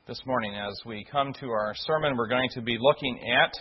This morning, as we come to our sermon, we're going to be looking at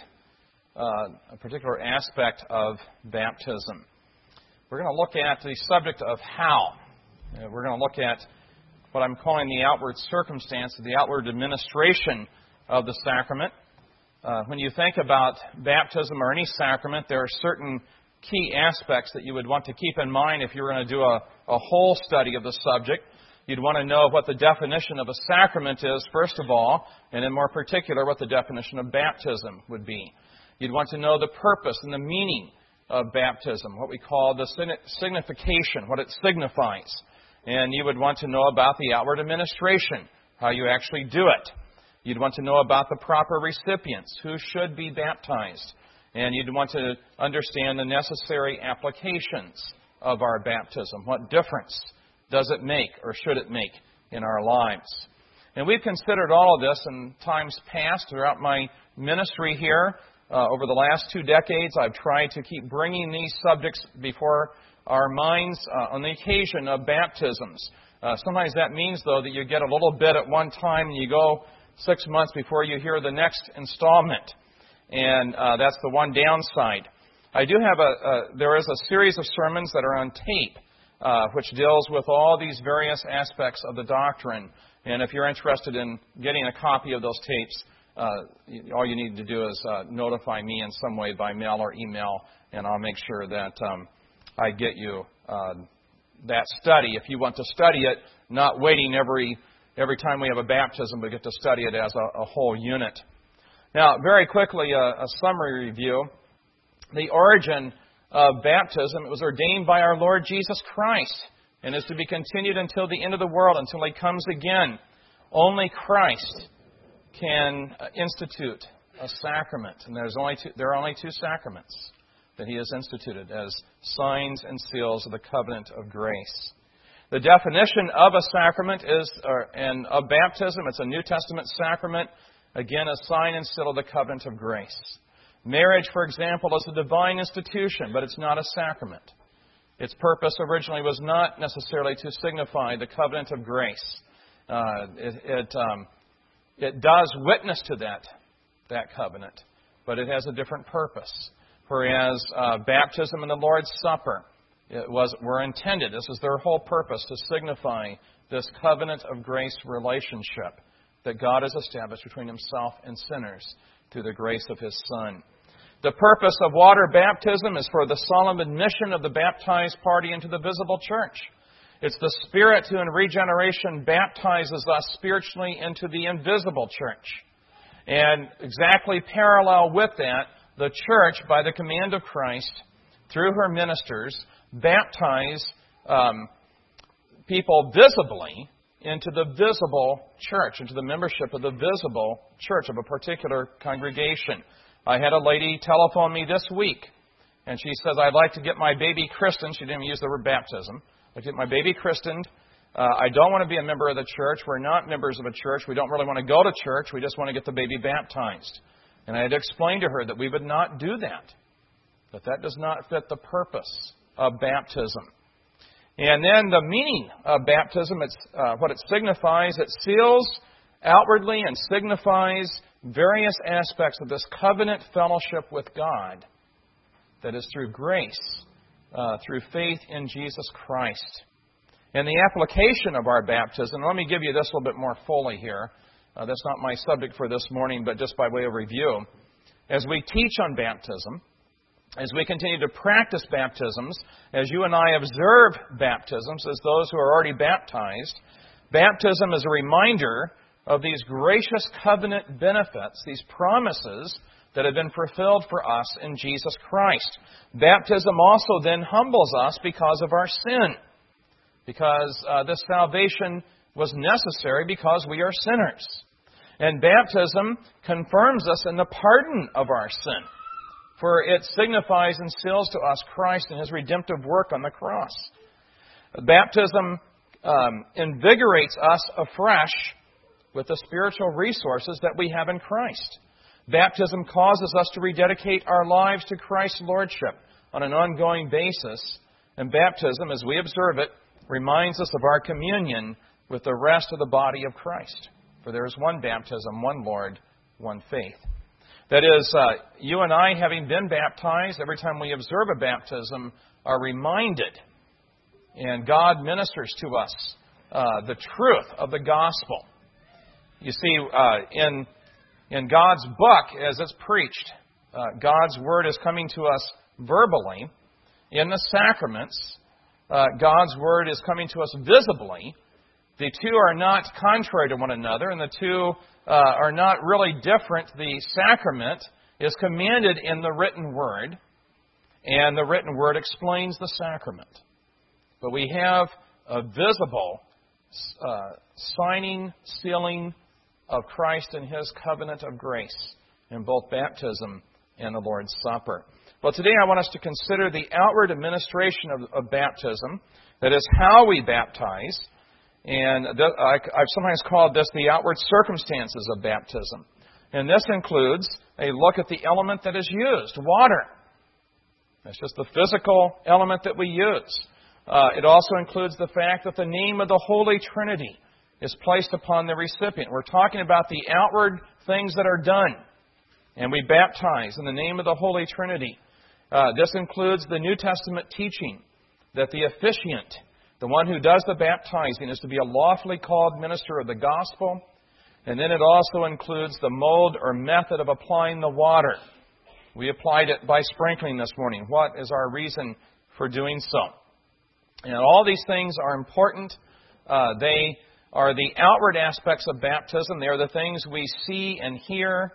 a particular aspect of baptism. We're going to look at the subject of how. We're going to look at what I'm calling the outward circumstance, the outward administration of the sacrament. When you think about baptism or any sacrament, there are certain key aspects that you would want to keep in mind if you were going to do a whole study of the subject. You'd want to know what the definition of a sacrament is, first of all, and in more particular, what the definition of baptism would be. You'd want to know the purpose and the meaning of baptism, what we call the signification, what it signifies. And you would want to know about the outward administration, how you actually do it. You'd want to know about the proper recipients, who should be baptized. And you'd want to understand the necessary applications of our baptism. What difference does it make, or should it make, in our lives? And we've considered all of this in times past throughout my ministry here. Over the last 2 decades, I've tried to keep bringing these subjects before our minds on the occasion of baptisms. Sometimes that means, though, that you get a little bit at one time and you go 6 months before you hear the next installment. And that's the one downside. I do have there is a series of sermons that are on tape, which deals with all these various aspects of the doctrine. And if you're interested in getting a copy of those tapes, all you need to do is notify me in some way by mail or email, and I'll make sure that I get you that study. If you want to study it, not waiting every time we have a baptism, but get to study it as a whole unit. Now, very quickly, a summary review. The origin of baptism, it was ordained by our Lord Jesus Christ and is to be continued until the end of the world, until He comes again. Only Christ can institute a sacrament, and there are only two sacraments that He has instituted as signs and seals of the covenant of grace. The definition of a sacrament and of baptism, it's a New Testament sacrament, again a sign and seal of the covenant of grace. Marriage, for example, is a divine institution, but it's not a sacrament. Its purpose originally was not necessarily to signify the covenant of grace. It does witness to that covenant, but it has a different purpose. Whereas baptism and the Lord's Supper were intended, this is their whole purpose, to signify this covenant of grace relationship that God has established between Himself and sinners through the grace of His Son. The purpose of water baptism is for the solemn admission of the baptized party into the visible church. It's the Spirit who in regeneration baptizes us spiritually into the invisible church. And exactly parallel with that, the church, by the command of Christ, through her ministers, baptize people visibly into the visible church, into the membership of the visible church of a particular congregation. I had a lady telephone me this week, and she says, I'd like to get my baby christened. She didn't use the word baptism. I'd like to get my baby christened. I don't want to be a member of the church. We're not members of a church. We don't really want to go to church. We just want to get the baby baptized. And I had explained to her that we would not do that does not fit the purpose of baptism. And then the meaning of baptism, it's what it signifies. It seals outwardly and signifies various aspects of this covenant fellowship with God that is through grace, through faith in Jesus Christ. And the application of our baptism, let me give you this a little bit more fully here. That's not my subject for this morning, but just by way of review. As we teach on baptism, as we continue to practice baptisms, as you and I observe baptisms as those who are already baptized, baptism is a reminder of these gracious covenant benefits, these promises that have been fulfilled for us in Jesus Christ. Baptism also then humbles us because of our sin, because this salvation was necessary because we are sinners. And baptism confirms us in the pardon of our sin, for it signifies and seals to us Christ and His redemptive work on the cross. Baptism invigorates us afresh with the spiritual resources that we have in Christ. Baptism causes us to rededicate our lives to Christ's Lordship on an ongoing basis. And baptism, as we observe it, reminds us of our communion with the rest of the body of Christ. For there is one baptism, one Lord, one faith. That is, you and I, having been baptized, every time we observe a baptism, are reminded, and God ministers to us the truth of the gospel. You see, in God's book, as it's preached, God's Word is coming to us verbally. In the sacraments, God's Word is coming to us visibly. The two are not contrary to one another, and the two are not really different. The sacrament is commanded in the written Word, and the written Word explains the sacrament. But we have a visible signing, sealing of Christ and His covenant of grace in both baptism and the Lord's Supper. Well, today I want us to consider the outward administration of baptism, that is, how we baptize, and I've sometimes called this the outward circumstances of baptism. And this includes a look at the element that is used, water. That's just the physical element that we use. It also includes the fact that the name of the Holy Trinity is placed upon the recipient. We're talking about the outward things that are done. And we baptize in the name of the Holy Trinity. This includes the New Testament teaching that the officiant, the one who does the baptizing, is to be a lawfully called minister of the gospel. And then it also includes the mode or method of applying the water. We applied it by sprinkling this morning. What is our reason for doing so? And all these things are important. They are the outward aspects of baptism. They are the things we see and hear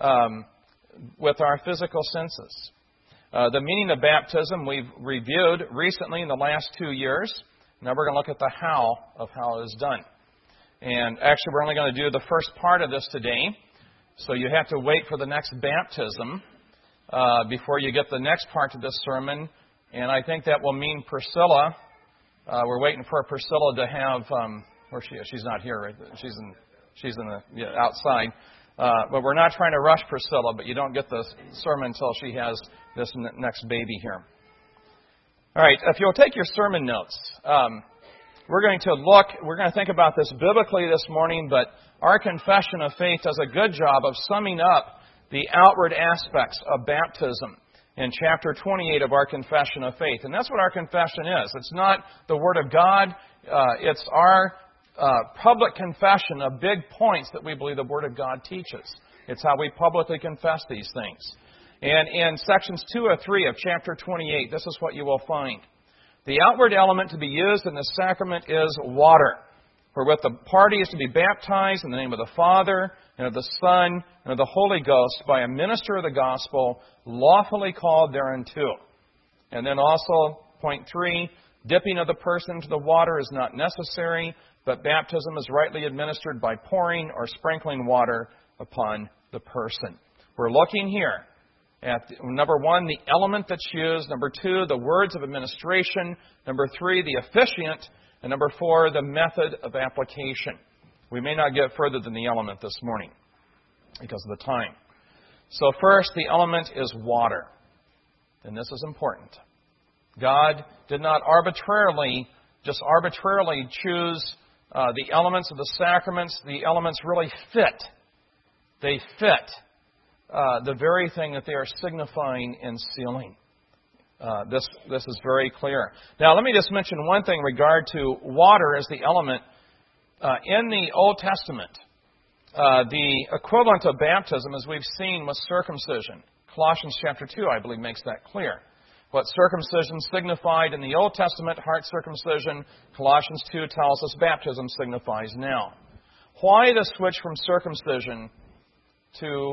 with our physical senses. The meaning of baptism we've reviewed recently in the last 2 years. Now we're going to look at the how of how it is done. And actually we're only going to do the first part of this today. So you have to wait for the next baptism before you get the next part of this sermon. And I think that will mean Priscilla. We're waiting for Priscilla to have... where she is? She's not here. Right? She's in the outside. But we're not trying to rush Priscilla, but you don't get the sermon until she has this next baby here. All right, if you'll take your sermon notes, we're going to think about this biblically this morning, but our confession of faith does a good job of summing up the outward aspects of baptism in chapter 28 of our confession of faith. And that's what our confession is. It's not the Word of God. It's our public confession of big points that we believe the Word of God teaches. It's how we publicly confess these things. And in sections 2 or 3 of chapter 28, this is what you will find. The outward element to be used in the sacrament is water, wherewith the party is to be baptized in the name of the Father, and of the Son, and of the Holy Ghost, by a minister of the gospel, lawfully called thereunto. And then also, point 3, dipping of the person into the water is not necessary, but baptism is rightly administered by pouring or sprinkling water upon the person. We're looking here at, number 1, the element that's used. Number 2, the words of administration. Number 3, the officiant. And number 4, the method of application. We may not get further than the element this morning because of the time. So first, the element is water. And this is important. God did not arbitrarily choose the elements of the sacraments. The elements really fit. They fit the very thing that they are signifying and sealing. This is very clear. Now, let me just mention one thing in regard to water as the element. In the Old Testament, the equivalent of baptism, as we've seen, was circumcision. Colossians chapter 2, I believe, makes that clear. What circumcision signified in the Old Testament, heart circumcision, Colossians 2 tells us baptism signifies now. Why the switch from circumcision to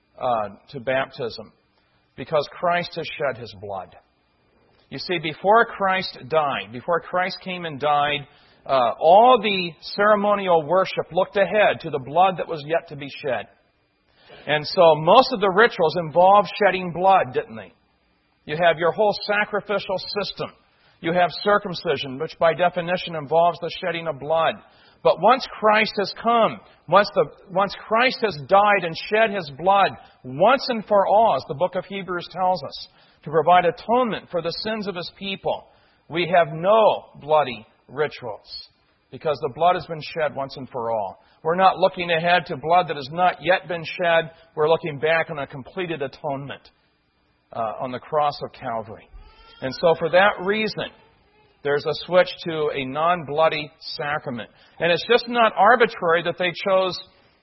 baptism? Because Christ has shed His blood. You see, before Christ died, before Christ came and died, all the ceremonial worship looked ahead to the blood that was yet to be shed. And so most of the rituals involved shedding blood, didn't they? You have your whole sacrificial system. You have circumcision, which by definition involves the shedding of blood. But once Christ has come, once Christ has died and shed His blood, once and for all, as the book of Hebrews tells us, to provide atonement for the sins of His people, we have no bloody rituals. because the blood has been shed once and for all. We're not looking ahead to blood that has not yet been shed. We're looking back on a completed atonement on the cross of Calvary. And so for that reason, there's a switch to a non-bloody sacrament. And it's just not arbitrary that they chose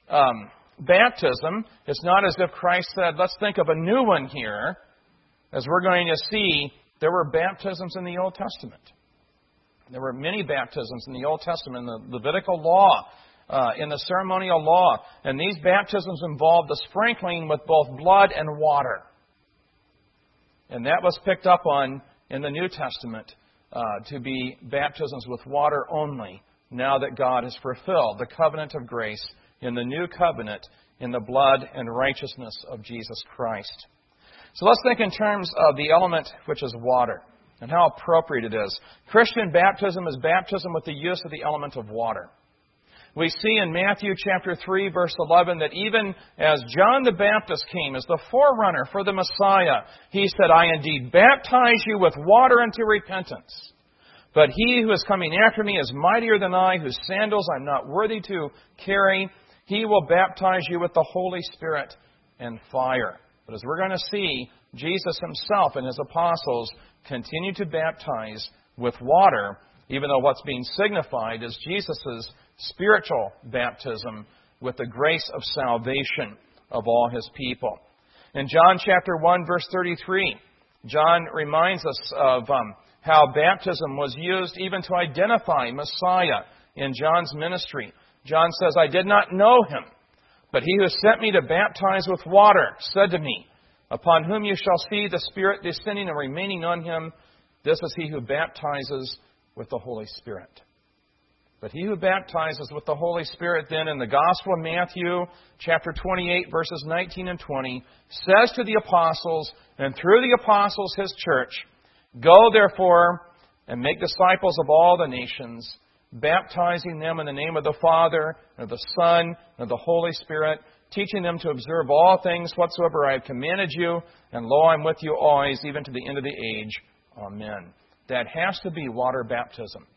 baptism. It's not as if Christ said, let's think of a new one here. As we're going to see, there were baptisms in the Old Testament. There were many baptisms in the Old Testament, in the Levitical law, in the ceremonial law. And these baptisms involved the sprinkling with both blood and water. And that was picked up on in the New Testament to be baptisms with water only, now that God has fulfilled the covenant of grace in the new covenant in the blood and righteousness of Jesus Christ. So let's think in terms of the element which is water and how appropriate it is. Christian baptism is baptism with the use of the element of water. We see in Matthew chapter 3, verse 11, that even as John the Baptist came as the forerunner for the Messiah, he said, I indeed baptize you with water unto repentance. But he who is coming after me is mightier than I, whose sandals I'm not worthy to carry. He will baptize you with the Holy Spirit and fire. But as we're going to see, Jesus himself and his apostles continue to baptize with water, even though what's being signified is Jesus' spiritual baptism with the grace of salvation of all his people. In John chapter 1, verse 33, John reminds us of how baptism was used even to identify Messiah in John's ministry. John says, I did not know him, but he who sent me to baptize with water said to me, upon whom you shall see the Spirit descending and remaining on him, this is he who baptizes with the Holy Spirit. But he who baptizes with the Holy Spirit then in the Gospel of Matthew, chapter 28, verses 19 and 20, says to the apostles, and through the apostles his church, go therefore and make disciples of all the nations, baptizing them in the name of the Father, and of the Son, and of the Holy Spirit, teaching them to observe all things whatsoever I have commanded you, and lo, I'm with you always, even to the end of the age. Amen. That has to be water baptism.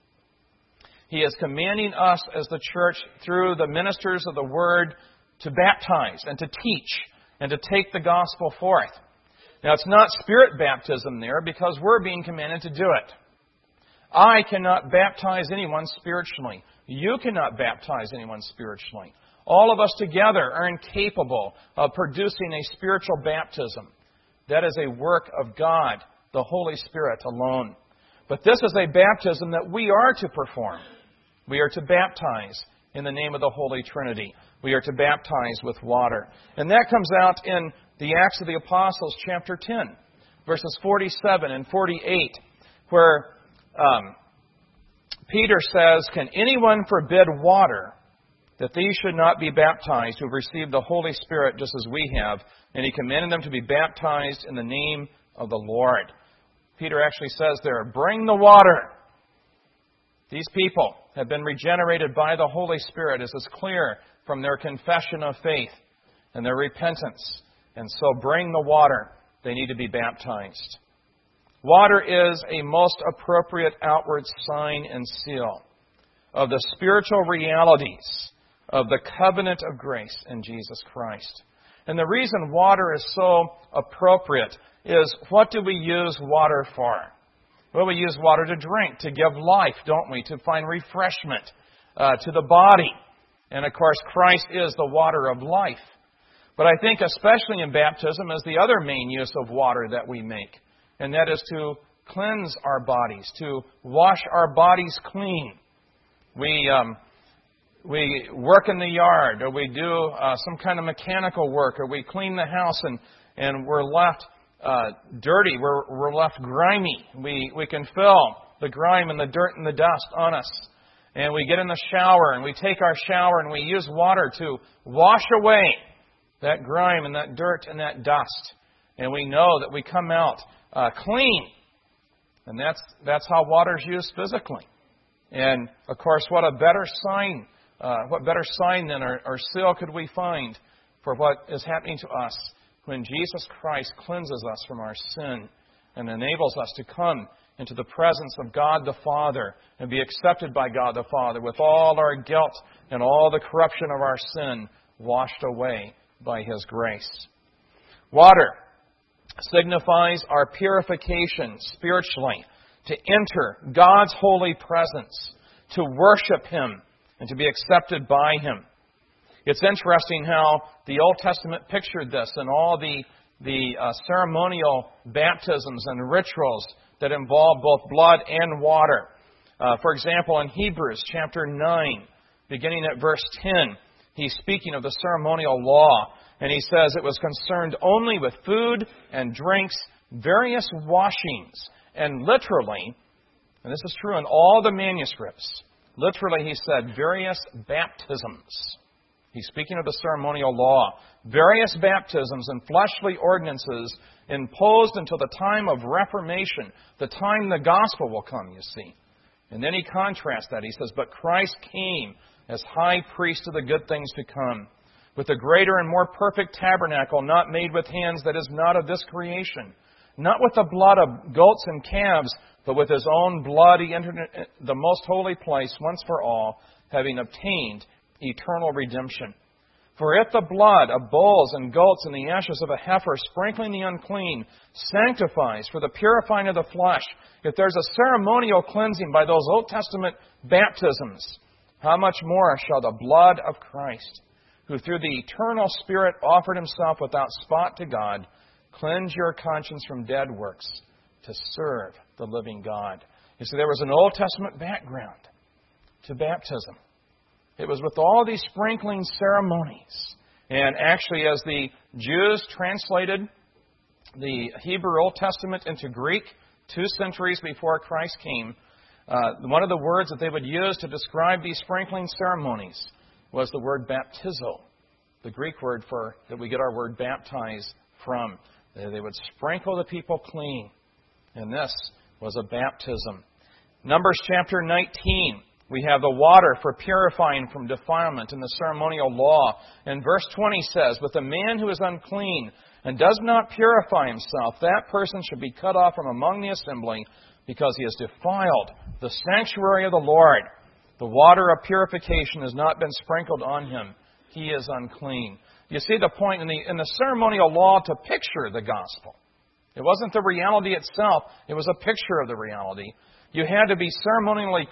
He is commanding us as the church, through the ministers of the Word, to baptize and to teach and to take the gospel forth. Now, it's not spirit baptism there because we're being commanded to do it. I cannot baptize anyone spiritually. You cannot baptize anyone spiritually. All of us together are incapable of producing a spiritual baptism. That is a work of God, the Holy Spirit alone. But this is a baptism that we are to perform. We are to baptize in the name of the Holy Trinity. We are to baptize with water. And that comes out in the Acts of the Apostles, chapter 10, verses 47 and 48, where Peter says, can anyone forbid water that these should not be baptized who have received the Holy Spirit just as we have? And he commanded them to be baptized in the name of the Lord. Peter actually says there, bring the water. These people have been regenerated by the Holy Spirit, as is clear from their confession of faith and their repentance. And so bring the water. They need to be baptized. Water is a most appropriate outward sign and seal of the spiritual realities of the covenant of grace in Jesus Christ. And the reason water is so appropriate is, what do we use water for? Well, we use water to drink, to give life, don't we? To find refreshment to the body. And of course, Christ is the water of life. But I think especially in baptism is the other main use of water that we make. And that is to cleanse our bodies, to wash our bodies clean. We work in the yard, or we do some kind of mechanical work, or we clean the house and we're left dirty, we're left grimy. We can feel the grime and the dirt and the dust on us. And we get in the shower and we take our shower and we use water to wash away that grime and that dirt and that dust. And we know that we come out clean. And that's how water is used physically. And of course, what better sign than or seal could we find for what is happening to us when Jesus Christ cleanses us from our sin and enables us to come into the presence of God the Father and be accepted by God the Father with all our guilt and all the corruption of our sin washed away by His grace. Water signifies our purification spiritually, to enter God's holy presence, to worship Him, and to be accepted by Him. It's interesting how the Old Testament pictured this and all the ceremonial baptisms and rituals that involve both blood and water. For example, in Hebrews chapter 9, beginning at verse 10, he's speaking of the ceremonial law, and he says it was concerned only with food and drinks, various washings, and literally, and this is true in all the manuscripts, literally he said various baptisms. He's speaking of the ceremonial law. Various baptisms and fleshly ordinances imposed until the time of Reformation, the time the gospel will come, you see. And then he contrasts that. He says, but Christ came as high priest of the good things to come, with a greater and more perfect tabernacle, not made with hands, that is not of this creation. Not with the blood of goats and calves, but with His own blood he entered the most holy place once for all, having obtained eternal redemption. For if the blood of bulls and goats and the ashes of a heifer sprinkling the unclean sanctifies for the purifying of the flesh, if there's a ceremonial cleansing by those Old Testament baptisms, how much more shall the blood of Christ, who through the eternal Spirit offered Himself without spot to God, cleanse your conscience from dead works to serve the living God. You see, there was an Old Testament background to baptism. It was with all these sprinkling ceremonies. And actually, as the Jews translated the Hebrew Old Testament into Greek 2 centuries before Christ came, one of the words that they would use to describe these sprinkling ceremonies was the word baptizo, the Greek word for that we get our word baptize from. They would sprinkle the people clean. And this was a baptism. Numbers chapter 19. We have the water for purifying from defilement in the ceremonial law. And verse 20 says, but the man who is unclean and does not purify himself, that person should be cut off from among the assembly, because he has defiled the sanctuary of the Lord. The water of purification has not been sprinkled on him. He is unclean. You see the point in the ceremonial law to picture the gospel. It wasn't the reality itself. It was a picture of the reality. You had to be ceremonially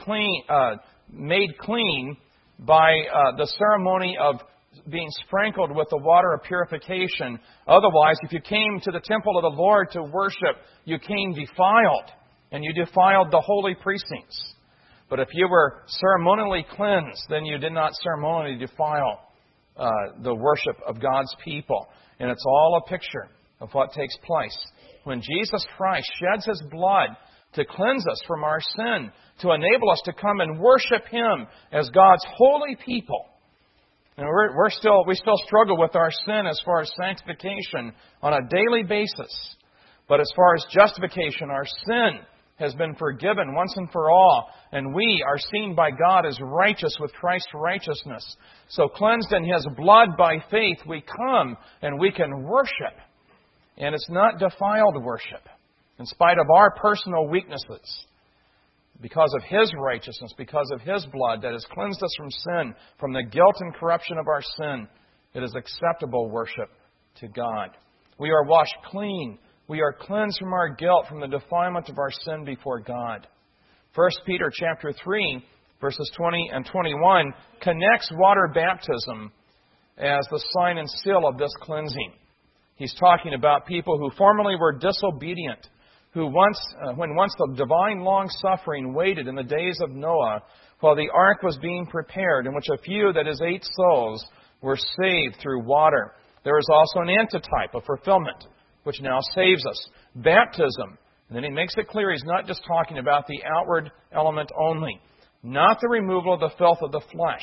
made clean by the ceremony of being sprinkled with the water of purification. Otherwise, if you came to the temple of the Lord to worship, you came defiled, and you defiled the holy precincts. But if you were ceremonially cleansed, then you did not ceremonially defile the worship of God's people. And it's all a picture of what takes place when Jesus Christ sheds His blood to cleanse us from our sin, to enable us to come and worship Him as God's holy people. And we still struggle with our sin as far as sanctification on a daily basis. But as far as justification, our sin has been forgiven once and for all, and we are seen by God as righteous with Christ's righteousness. So cleansed in His blood by faith, we come and we can worship. And it's not defiled worship, in spite of our personal weaknesses. Because of His righteousness, because of His blood that has cleansed us from sin, from the guilt and corruption of our sin, it is acceptable worship to God. We are washed clean. We are cleansed from our guilt, from the defilement of our sin before God. 1 Peter chapter 3, verses 20 and 21, connects water baptism as the sign and seal of this cleansing. He's talking about people who formerly were disobedient, who when once the divine long-suffering waited in the days of Noah, while the ark was being prepared, in which a few, that is 8 souls, were saved through water. There is also an antitype, a fulfillment, which now saves us. Baptism. And then he makes it clear he's not just talking about the outward element only. Not the removal of the filth of the flesh,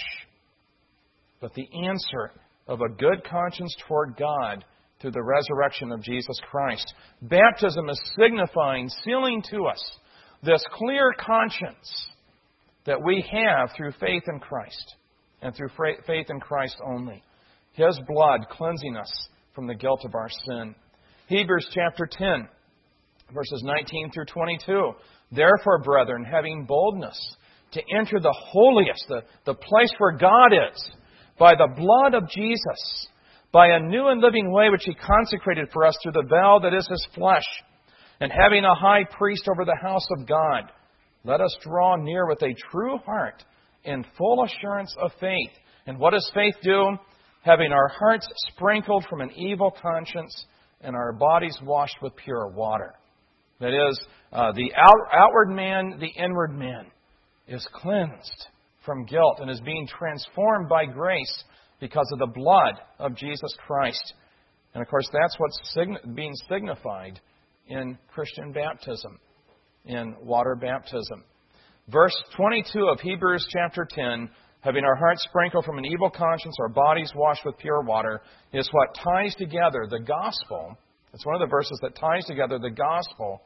but the answer of a good conscience toward God through the resurrection of Jesus Christ. Baptism is signifying, sealing to us this clear conscience that we have through faith in Christ, and through faith in Christ only. His blood cleansing us from the guilt of our sin. Hebrews chapter 10, verses 19 through 22. Therefore, brethren, having boldness to enter the holiest, the place where God is, by the blood of Jesus, by a new and living way which He consecrated for us through the veil that is His flesh, and having a high priest over the house of God, let us draw near with a true heart in full assurance of faith. And what does faith do? Having our hearts sprinkled from an evil conscience and our bodies washed with pure water. That is, the outward man, the inward man, is cleansed from guilt and is being transformed by grace because of the blood of Jesus Christ. And of course, that's what's being signified in Christian baptism, in water baptism. Verse 22 of Hebrews chapter 10, having our hearts sprinkled from an evil conscience, our bodies washed with pure water, is what ties together the gospel. It's one of the verses that ties together the gospel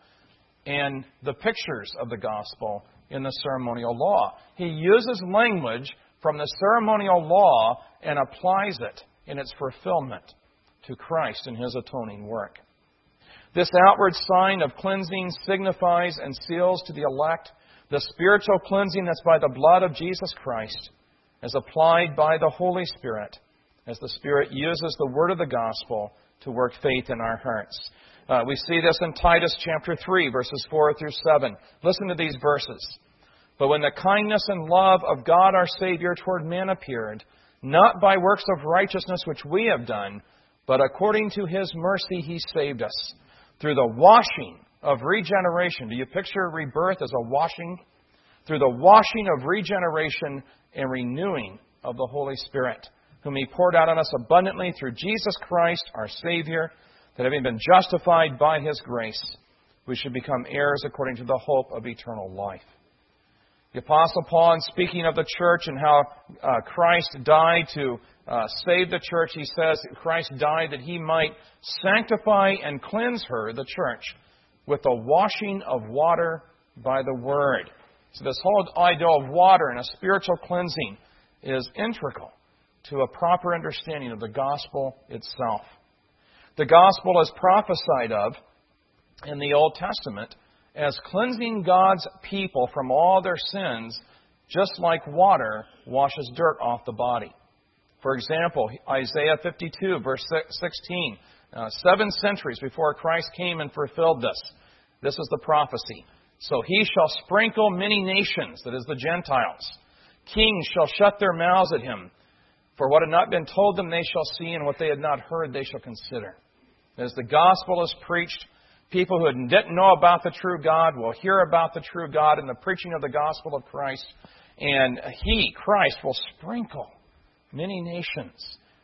and the pictures of the gospel in the ceremonial law. He uses language from the ceremonial law and applies it in its fulfillment to Christ and His atoning work. This outward sign of cleansing signifies and seals to the elect the spiritual cleansing that's by the blood of Jesus Christ, as applied by the Holy Spirit, as the Spirit uses the word of the gospel to work faith in our hearts. We see this in Titus chapter 3, verses 4 through 7. Listen to these verses. But when the kindness and love of God our Savior toward men appeared, not by works of righteousness which we have done, but according to His mercy He saved us, through the washing of regeneration. Do you picture rebirth as a washing? Through the washing of regeneration and renewing of the Holy Spirit, whom He poured out on us abundantly through Jesus Christ, our Savior, that having been justified by His grace, we should become heirs according to the hope of eternal life. The Apostle Paul, in speaking of the church and how Christ died to save the church, he says Christ died that He might sanctify and cleanse her, the church, with the washing of water by the Word. So this whole idea of water and a spiritual cleansing is integral to a proper understanding of the gospel itself. The gospel is prophesied of in the Old Testament as cleansing God's people from all their sins, just like water washes dirt off the body. For example, Isaiah 52, verse 16, 7 centuries before Christ came and fulfilled this. This is the prophecy. So He shall sprinkle many nations, that is the Gentiles. Kings shall shut their mouths at Him. For what had not been told them they shall see, and what they had not heard they shall consider. As the gospel is preached, people who didn't know about the true God will hear about the true God in the preaching of the gospel of Christ. And He, Christ, will sprinkle many nations.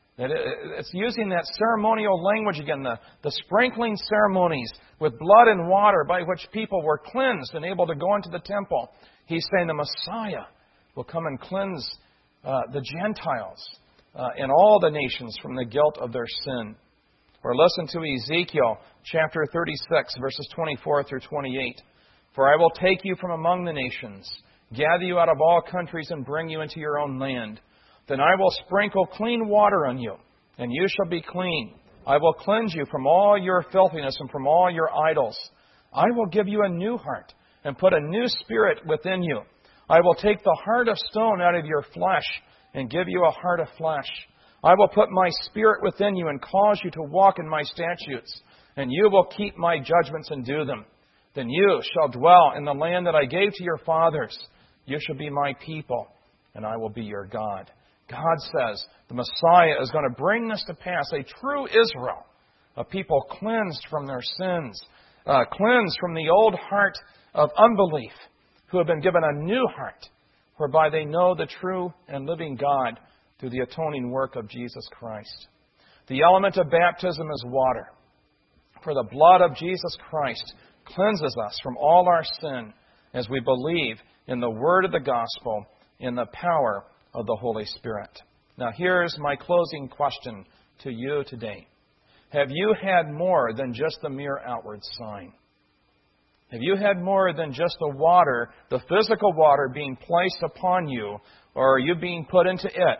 It's using that ceremonial language again, the sprinkling ceremonies with blood and water by which people were cleansed and able to go into the temple. He's saying the Messiah will come and cleanse the Gentiles and all the nations from the guilt of their sin. Or listen to Ezekiel chapter 36, verses 24 through 28. For I will take you from among the nations, gather you out of all countries, and bring you into your own land. Then I will sprinkle clean water on you, and you shall be clean. I will cleanse you from all your filthiness and from all your idols. I will give you a new heart and put a new spirit within you. I will take the heart of stone out of your flesh and give you a heart of flesh. I will put my spirit within you and cause you to walk in my statutes, and you will keep my judgments and do them. Then you shall dwell in the land that I gave to your fathers. You shall be my people, and I will be your God. God says the Messiah is going to bring this to pass, a true Israel, a people cleansed from their sins, cleansed from the old heart of unbelief, who have been given a new heart, whereby they know the true and living God through the atoning work of Jesus Christ. The element of baptism is water. For the blood of Jesus Christ cleanses us from all our sin as we believe in the word of the gospel, in the power of the Holy Spirit. Now here's my closing question to you today. Have you had more than just the mere outward sign? Have you had more than just the water, the physical water being placed upon you, or are you being put into it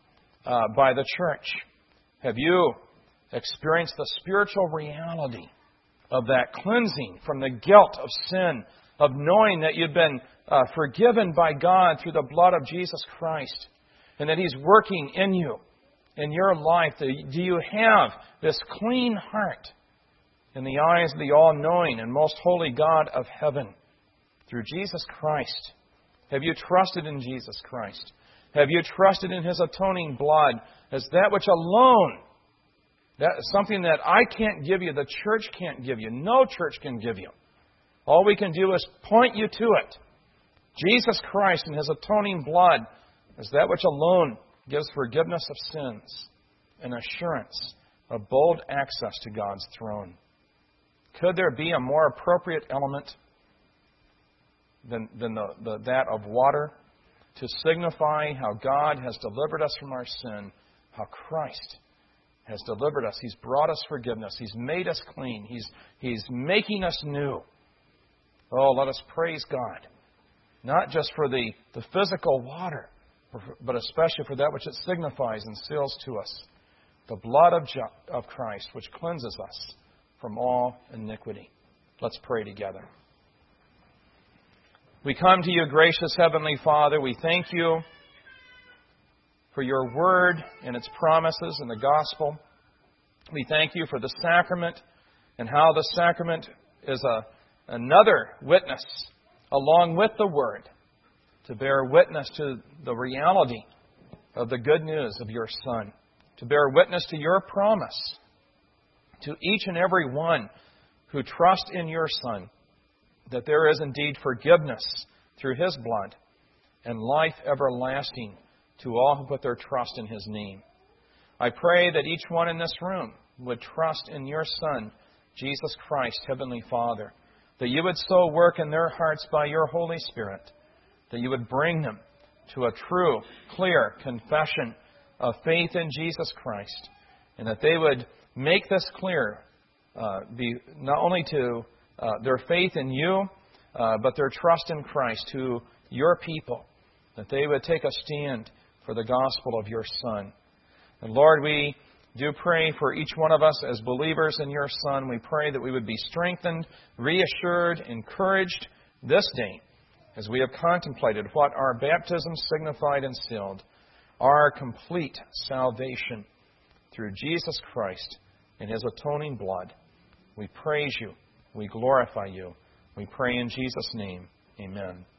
by the church? Have you experienced the spiritual reality of that cleansing from the guilt of sin of knowing that you've been forgiven by God through the blood of Jesus Christ, and that He's working in you, in your life? Do you have this clean heart in the eyes of the all-knowing and most holy God of heaven through Jesus Christ? Have you trusted in Jesus Christ? Have you trusted in His atoning blood as that which alone, that is something that I can't give you, the church can't give you, no church can give you. All we can do is point you to it. Jesus Christ and His atoning blood is that which alone gives forgiveness of sins and assurance of bold access to God's throne. Could there be a more appropriate element than that of water to signify how God has delivered us from our sin, how Christ has delivered us? He's brought us forgiveness. He's made us clean. He's making us new. Oh, let us praise God, not just for the physical water, but especially for that which it signifies and seals to us, the blood of Christ, which cleanses us from all iniquity. Let's pray together. We come to you, gracious Heavenly Father. We thank you for your word and its promises in the gospel. We thank you for the sacrament and how the sacrament is another witness along with the word to bear witness to the reality of the good news of your Son, to bear witness to your promise to each and every one who trust in your Son, that there is indeed forgiveness through His blood and life everlasting to all who put their trust in His name. I pray that each one in this room would trust in your Son, Jesus Christ, Heavenly Father, that you would so work in their hearts by your Holy Spirit, that you would bring them to a true, clear confession of faith in Jesus Christ, and that they would make this clear, be not only to their faith in you, but their trust in Christ to your people, that they would take a stand for the gospel of your Son. And Lord, we do pray for each one of us as believers in your Son. We pray that we would be strengthened, reassured, encouraged this day as we have contemplated what our baptism signified and sealed, our complete salvation through Jesus Christ and His atoning blood. We praise you. We glorify you. We pray in Jesus' name. Amen.